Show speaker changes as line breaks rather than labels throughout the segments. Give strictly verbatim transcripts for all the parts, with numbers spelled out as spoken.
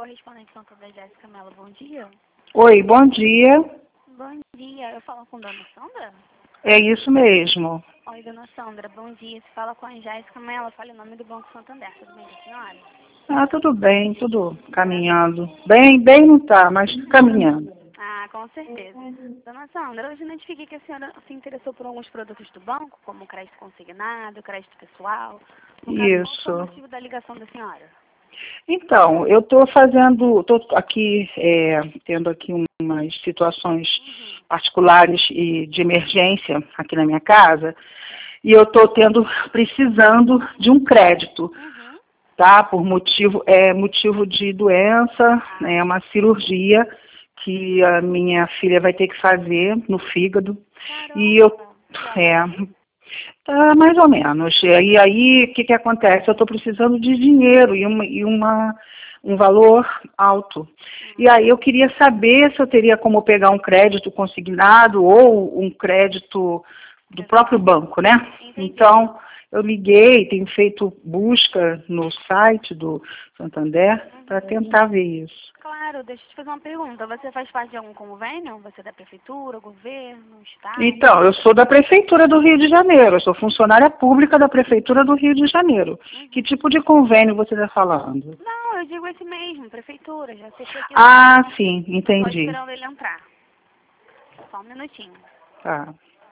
correspondente Santa da Jéssica Mello, bom dia.
Oi, bom dia.
Bom dia, eu falo com Dona Sandra?
É isso mesmo.
Oi, Dona Sandra, bom dia. Você fala com a Jéssica Mello, fala o nome do Banco Santander, tudo bem com a senhora?
Ah, tudo bem, tudo caminhando. Bem, bem não tá, mas caminhando.
Ah, com certeza. Dona Sandra, hoje eu identifiquei que a senhora se interessou por alguns produtos do banco, como crédito consignado, crédito pessoal. No caso, qual foi o
Isso.
motivo da ligação da senhora?
Então, eu estou fazendo, estou aqui, é, tendo aqui umas situações
Uhum.
particulares e de emergência aqui na minha casa, e eu estou tendo, precisando de um crédito,
Uhum.
tá? Por motivo, é motivo de doença,
Ah,
é uma cirurgia que a minha filha vai ter que fazer no fígado. E eu,
caramba. E ela tá
é,
bem?
tá mais ou menos. E aí, o que que acontece? Eu estou precisando de dinheiro e, uma, e uma, um valor alto. E aí eu queria saber se eu teria como pegar um crédito consignado ou um crédito do próprio
Pessoal.
banco, né?
Entendi.
Então, eu liguei, tenho feito busca no site do Santander para
Uhum.
tentar ver isso.
Claro, deixa eu te fazer uma pergunta. Você faz parte de algum convênio? Você é da prefeitura, governo, estado?
Então, eu sou da Prefeitura do Rio de Janeiro, eu sou funcionária pública da Prefeitura do Rio de Janeiro. Que
Uhum.
tipo de convênio você está falando?
Não, eu digo esse mesmo, prefeitura. Já acertei aqui.
Ah, sim,
Eu tô
entendi.
esperando ele entrar. Só um minutinho.
Tá.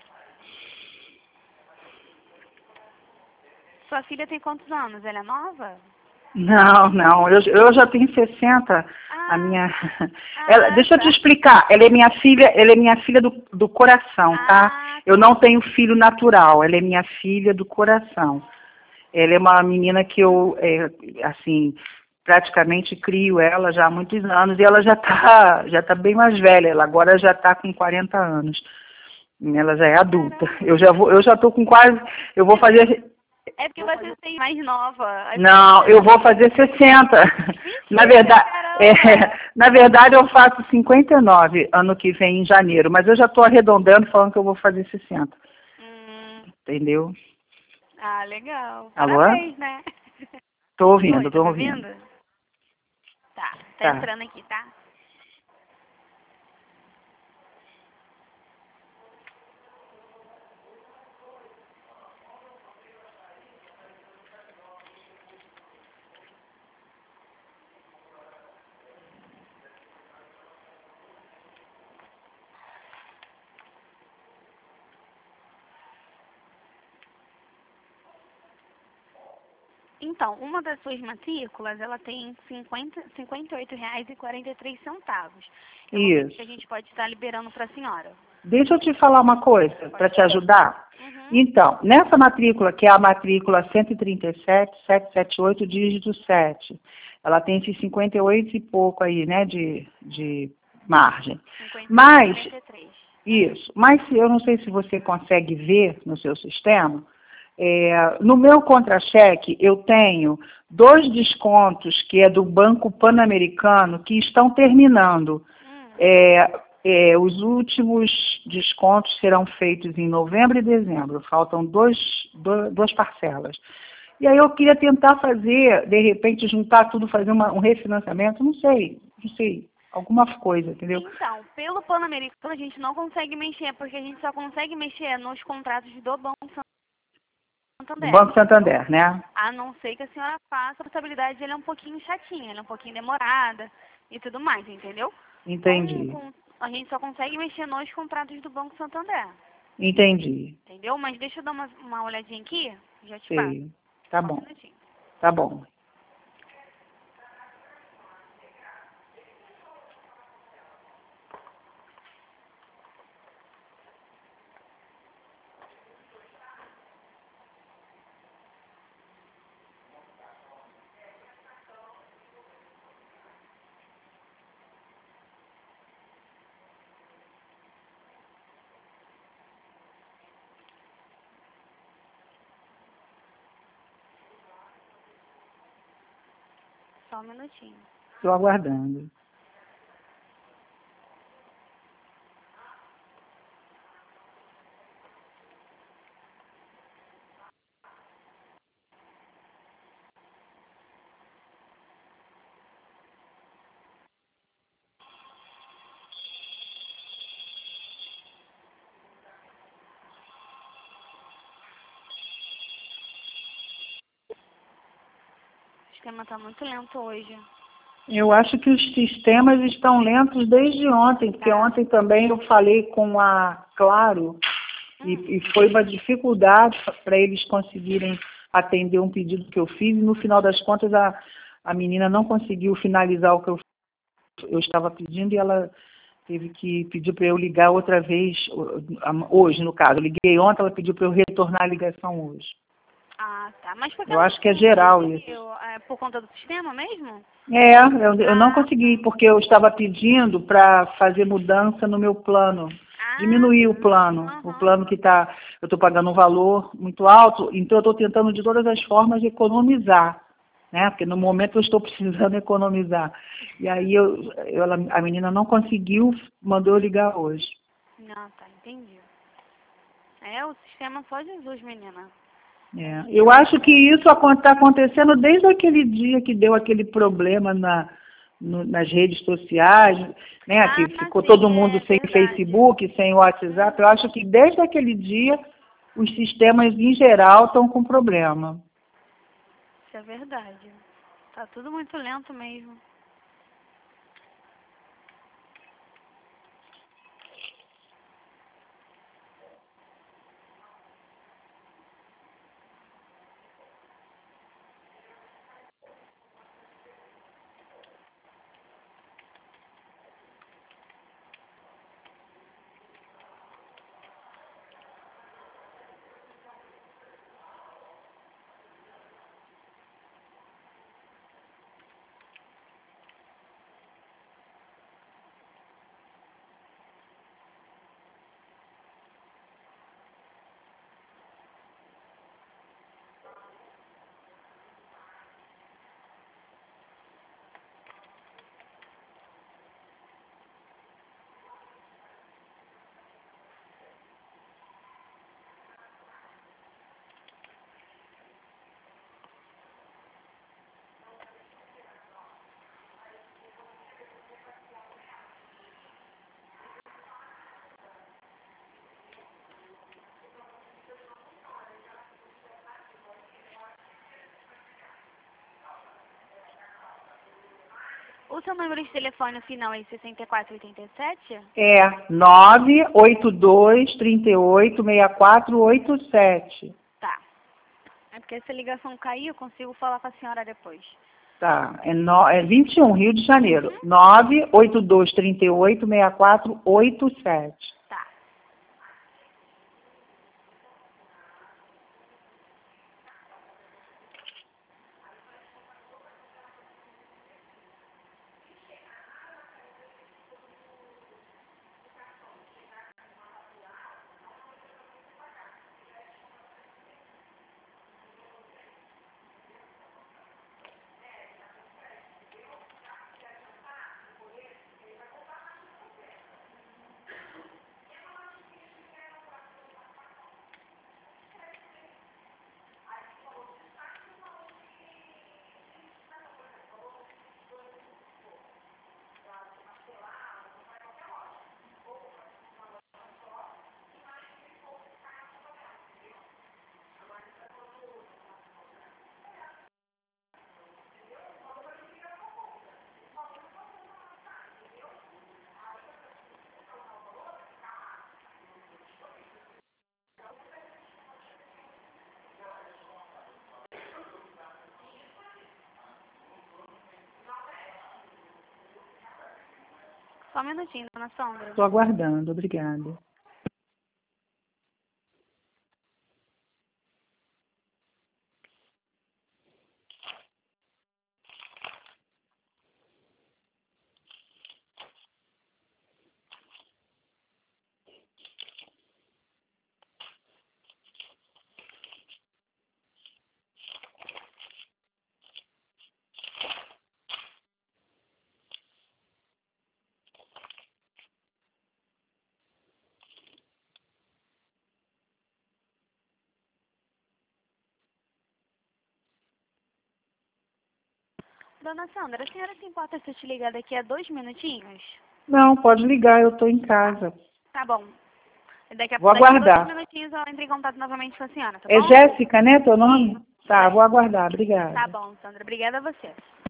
Sua filha tem quantos anos? Ela é nova?
Não, não, eu, eu já tenho sessenta. A
Ah,
minha. Ela,
ah,
deixa eu te
tá.
explicar. Ela é minha filha, ela é minha filha do, do coração, tá?
Ah,
Eu
tá.
não tenho filho natural, ela é minha filha do coração. Ela é uma menina que eu, é, assim, praticamente crio ela já há muitos anos e ela já está já tá bem mais velha. Ela agora já está com quarenta anos. Ela já é adulta.
Caramba.
Eu já vou, eu já estou com quase, eu vou fazer.
É porque você tem mais nova. Aí por isso
Não,
que
eu
eu
vou
falei.
fazer sessenta. Na
Mentira,
verdade, é,
caramba.
na verdade eu faço cinquenta e nove ano que vem em janeiro, mas eu já estou arredondando falando que eu vou fazer sessenta.
Hum,
Entendeu?
ah, legal.
Alô?
Parabéns, né?
Estou ouvindo,
Oi, tá
estou
me
ouvindo.
ouvindo? Tá, tá
Tá.
entrando aqui, tá? Então, uma das suas matrículas, ela tem cinquenta, cinquenta e oito reais e quarenta e três centavos. É o que a
Isso.
gente pode estar liberando para a senhora.
Deixa eu te falar uma coisa para
Pode
te
falar.
ajudar.
Uhum.
Então, nessa matrícula, que é a matrícula cento e trinta e sete, setecentos e setenta e oito, dígito sete, ela tem esses cinquenta e oito e pouco aí, né, de, de margem.
cinquenta e oito e
Mas,
quarenta e três.
isso, mas se- eu não sei se você consegue ver no seu sistema, é, no meu contra-cheque eu tenho dois descontos que é do Banco Pan-Americano que estão terminando.
Hum.
É, é, os últimos descontos serão feitos em novembro e dezembro. Faltam dois, do- duas parcelas. E aí eu queria tentar fazer, de repente, juntar tudo, fazer uma- um refinanciamento, não sei, não sei, alguma coisa, entendeu?
Então, pelo Pan-Americano a gente não consegue mexer, porque a gente só consegue mexer nos contratos do Banco
Do
Santander,
Banco
entendeu?
Santander, né?
A não ser que a senhora faça, a portabilidade ele é um pouquinho chatinha, ela é um pouquinho demorada e tudo mais, entendeu? Com,
Entendi,
com, a gente só consegue mexer nos contratos do Banco Santander,
entendi,
entendeu? Mas deixa eu dar uma, uma olhadinha aqui, já te passo.
sei. Tá
Só um
bom,
minutinho.
tá bom.
Só um minutinho.
Estou aguardando.
sistema está muito lento hoje.
Eu acho que os sistemas estão lentos desde ontem, porque
Tá.
ontem também eu falei com a Claro
Hum.
e, e foi uma dificuldade para eles conseguirem atender um pedido que eu fiz e no final das contas a, a menina não conseguiu finalizar o que eu, eu estava pedindo e ela teve que pedir para eu ligar outra vez, hoje no caso. Eu liguei ontem, ela pediu para eu retornar a ligação hoje.
Ah, tá. Mas por que
Eu
ela
acho que é
não
geral
conseguiu?
isso.
É por conta do sistema mesmo?
É, eu, eu não
Ah,
consegui, porque eu estava pedindo para fazer mudança no meu plano.
ah,
Diminuir o
tá.
plano. O
Aham.
plano que está, eu estou pagando um valor muito alto, então eu estou tentando de todas as formas economizar, né? Porque no momento eu estou precisando economizar. E aí eu, eu, ela- a menina não conseguiu, mandou eu ligar hoje.
Não, tá, entendi. É, o sistema só Jesus, menina.
É, eu acho que isso está acontecendo desde aquele dia que deu aquele problema na, no- nas redes sociais, né? Que
Ah,
ficou
sim,
todo mundo
é
sem
verdade.
Facebook, sem WhatsApp. Eu acho que desde aquele dia os sistemas em geral estão com problema.
Isso é verdade. Tá tudo muito lento mesmo. O seu número de telefone final é sessenta e quatro oitenta e sete?
É nove oito dois, três oito, seis quatro oito sete.
Tá. É porque se a ligação cair, eu consigo falar com a senhora depois.
Tá, é, no, é vinte e um, Rio de Janeiro.
Uhum.
nove oito dois, três oito, seis quatro oito sete.
Tá. Só um minutinho, dona Sandra.
Estou aguardando, obrigada.
Dona Sandra, a senhora se importa se eu te ligar daqui a dois minutinhos?
Não, pode ligar, eu estou em casa.
Tá bom. Daqui a,
Vou
daqui a dois
aguardar.
minutinhos eu entro em contato novamente com a senhora, tá
É
bom?
Jéssica, né, teu nome? Tá, vou aguardar. Obrigada.
Tá bom, Sandra. Obrigada a você.